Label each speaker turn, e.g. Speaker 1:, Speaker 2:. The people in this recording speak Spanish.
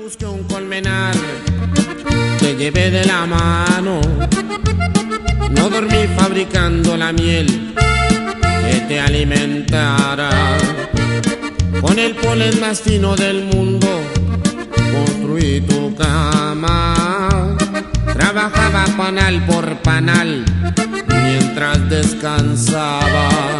Speaker 1: busqué un colmenar, te llevé de la mano. No dormí fabricando la miel que te alimentara. Con el polen más fino del mundo construí tu cama. Trabajaba panal por panal mientras descansaba.